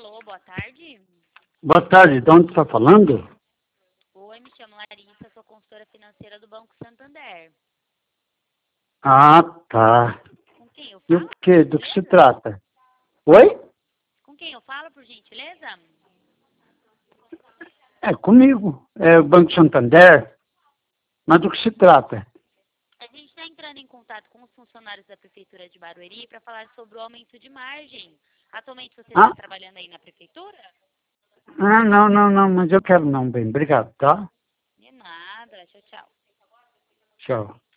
Alô, boa tarde. Boa tarde, de onde está falando? Oi, me chamo Larissa, sou consultora financeira do Banco Santander. Ah, tá. Com quem eu E falo, o que? por Do que se gentileza? trata? Oi? Com quem eu falo, por gentileza? É comigo. É o Banco Santander. Mas do que se trata? A gente está entrando em contato com os funcionários da Prefeitura de Barueri para falar sobre o aumento de margem. Atualmente você está Ah, trabalhando aí na Prefeitura? não, mas eu quero não, bem. Obrigado, tá? De nada, tchau, tchau. Tchau.